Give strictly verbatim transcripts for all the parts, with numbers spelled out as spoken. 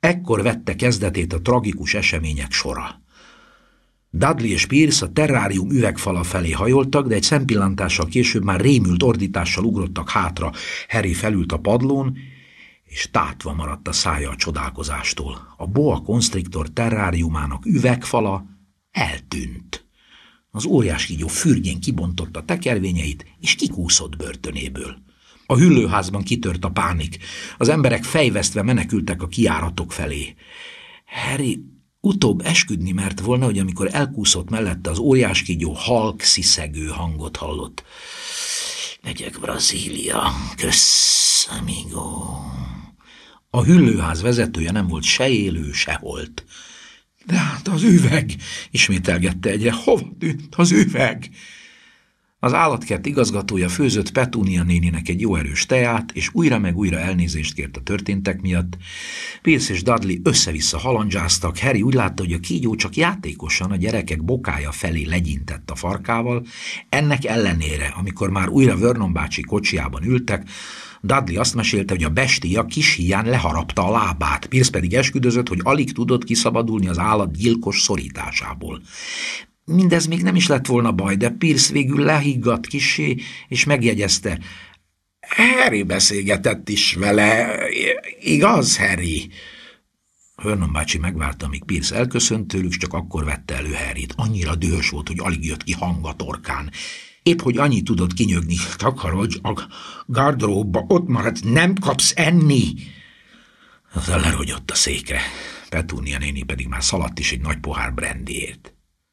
Ekkor vette kezdetét a tragikus események sora. Dudley és Pierce a terrárium üvegfala felé hajoltak, de egy szempillantással később már rémült ordítással ugrottak hátra. Harry felült a padlón, és tátva maradt a szája a csodálkozástól. A boa constrictor terráriumának üvegfala eltűnt. Az óriás kígyó fürgén kibontotta tekervényeit, és kikúszott börtönéből. A hüllőházban kitört a pánik. Az emberek fejvesztve menekültek a kijáratok felé. Harry utóbb esküdni mert volna, hogy amikor elkúszott mellette, az óriás kígyó halk, sziszegő hangot hallott. Megyek Brazília, kösz, amigo. A hüllőház vezetője nem volt se élő, se holt. De hát az üveg, ismételgette egyre, hova tűnt az üveg? Az állatkert igazgatója főzött Petúnia néninek egy jó erős teát, és újra meg újra elnézést kért a történtek miatt. Pierce és Dudley össze-vissza halandzsáztak. Harry úgy látta, hogy a kígyó csak játékosan a gyerekek bokája felé legyintett a farkával. Ennek ellenére, amikor már újra Vernon bácsi kocsiában ültek, Dudley azt mesélte, hogy a bestia kis híján leharapta a lábát, Pierce pedig esküdözött, hogy alig tudott kiszabadulni az állat gyilkos szorításából. Mindez még nem is lett volna baj, de Pierce végül lehiggadt kissé, és megjegyezte. Harry beszélgetett is vele, igaz, Harry? Vernon bácsi megvárta, amíg Pierce elköszönt tőlük, és csak akkor vette elő Harryt. Annyira dühös volt, hogy alig jött ki hang a torkán. Épp hogy annyit tudott kinyögni, takarodj a gardróbba, ott maradsz, nem kapsz enni. Azzal lerogyott a székre. Petúnia néni pedig már szaladt is egy nagy pohár brandyért.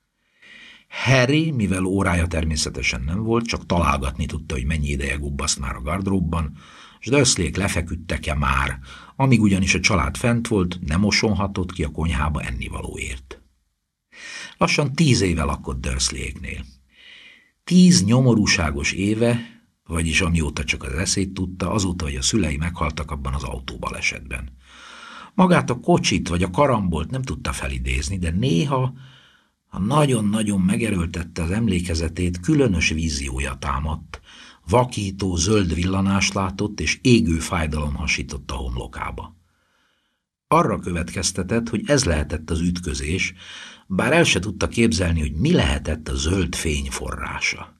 Harry, mivel órája természetesen nem volt, csak találgatni tudta, hogy mennyi ideje gubbaszt már a gardróbban, s Dursleyék lefeküdtek-e már, amíg ugyanis a család fent volt, nem osonhatott ki a konyhába ennivalóért. Lassan tíz éve lakott Dursleyéknél. Tíz nyomorúságos éve, vagyis amióta csak az eszét tudta, azóta, hogy a szülei meghaltak abban az autóbalesetben. Magát a kocsit vagy a karambolt nem tudta felidézni, de néha, ha nagyon-nagyon megerőltette az emlékezetét, különös víziója támadt, vakító zöld villanást látott, és égő fájdalom hasított a homlokába. Arra következtetett, hogy ez lehetett az ütközés, bár el se tudta képzelni, hogy mi lehetett a zöld fény forrása.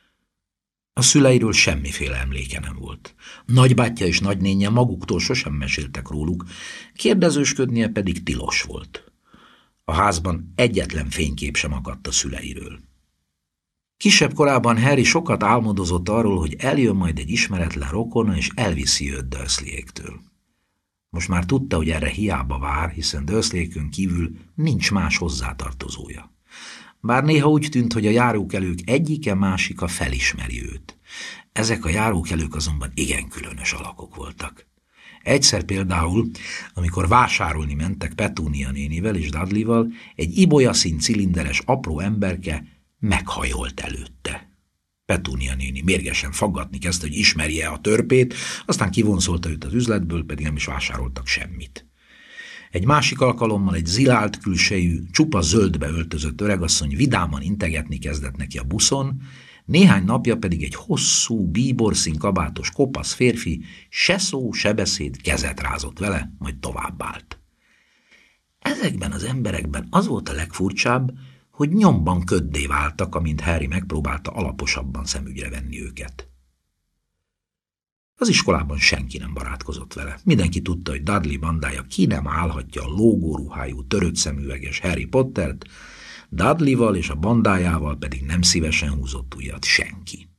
A szüleiről semmiféle emléke nem volt. Nagybátyja és nagynénje maguktól sosem meséltek róluk, kérdezősködnie pedig tilos volt. A házban egyetlen fénykép sem akadt a szüleiről. Kisebb korában Harry sokat álmodozott arról, hogy eljön majd egy ismeretlen rokona, és elviszi őt Dursleyéktől. Most már tudta, hogy erre hiába vár, hiszen Dursleyékön kívül nincs más hozzátartozója. Bár néha úgy tűnt, hogy a járókelők egyike másika felismeri őt. Ezek a járókelők azonban igen különös alakok voltak. Egyszer például, amikor vásárolni mentek Petúnia nénivel és Dudleyval, egy ibolyaszín cilinderes apró emberke meghajolt előtte. Petúnia néni mérgesen faggatni kezdte, hogy ismerje a törpét, aztán kivonszolta őt az üzletből, pedig nem is vásároltak semmit. Egy másik alkalommal egy zilált külsejű, csupa zöldbe öltözött öregasszony vidáman integetni kezdett neki a buszon, néhány napja pedig egy hosszú, bíborszín kabátos kopasz férfi se szó, se beszéd kezet rázott vele, majd továbbált. Ezekben az emberekben az volt a legfurcsább, hogy nyomban köddé váltak, amint Harry megpróbálta alaposabban szemügyre venni őket. Az iskolában senki nem barátkozott vele. Mindenki tudta, hogy Dudley bandája ki nem állhatja a lógóruhájú, törött szemüveges Harry Pottert, Dudleyval és a bandájával pedig nem szívesen húzott ujjat senki.